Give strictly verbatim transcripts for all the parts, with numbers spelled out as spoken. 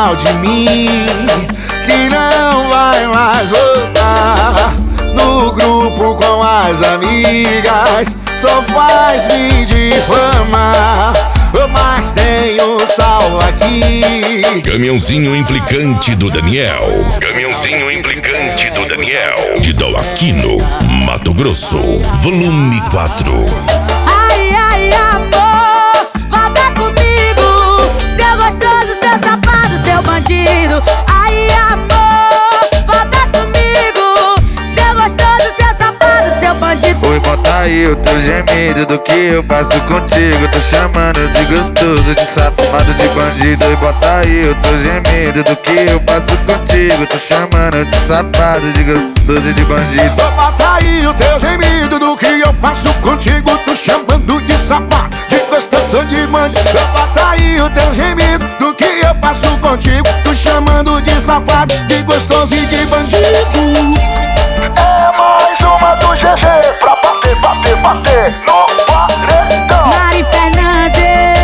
mal de mim, que não vai mais voltar. No grupo com as amigas só faz me difamar, mas tenho sal aqui. Caminhãozinho implicante do Daniel. Caminhãozinho implicante do Daniel. De Aquino, Mato Grosso, volume quatro. Ai, ai, amor, volta comigo, seu gostoso, seu safado, seu bandido. Ai, amor, volta comigo, seu gostoso, seu safado, seu bandido. Oi, bota aí o teu gemido do que eu passo contigo. Tô chamando de gostoso, de safado, de bandido. Oi, bota aí o teu gemido do que eu passo contigo. Tô chamando de safado, de gostoso, de bandido. Bota aí o teu gemido do que eu passo contigo. Tô chamando de safado, de gostoso, de bandido. Bota aí o teu gemido do que eu passo contigo. Tô chamando de safado, de gostoso e de bandido. É mais uma do G G pra bater, bater, bater no paredão. Mari Fernandes.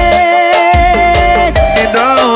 Então,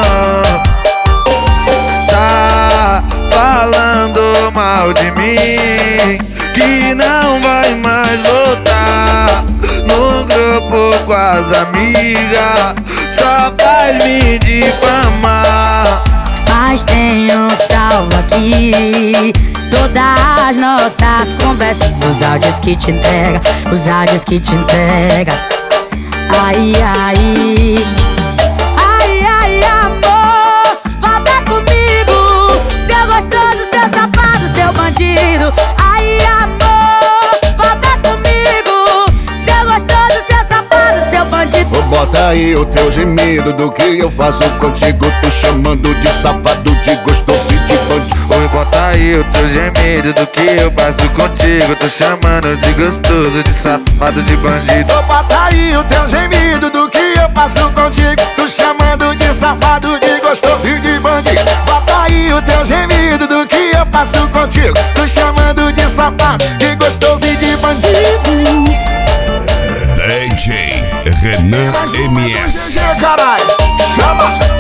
tá falando mal de mim, que não vai mais voltar. No grupo com as amigas só faz me difamar, Mas tenho salvo aqui todas as nossas conversas, os áudios que te entrega, os áudios que te entrega. Ai, ai, ai, ai, amor, volta comigo, seu gostoso, seu safado, seu bandido. Ai, amor, volta comigo, seu gostoso, seu safado, seu bandido. Ô, bota aí o teu gemido do que eu faço contigo. Tô chamando de safado, de gostoso e de bandido. oi, bota aí o teu gemido do que eu passo contigo. Tô chamando de gostoso, de safado, de bandido. Ô, bota aí o teu gemido do que eu passo contigo. Tô chamando de safado, de gostoso e de bandido. Bota aí o teu gemido do que eu passo contigo. Tô chamando de safado, de gostoso e de bandido. D J Renan M S. Caralho, chama!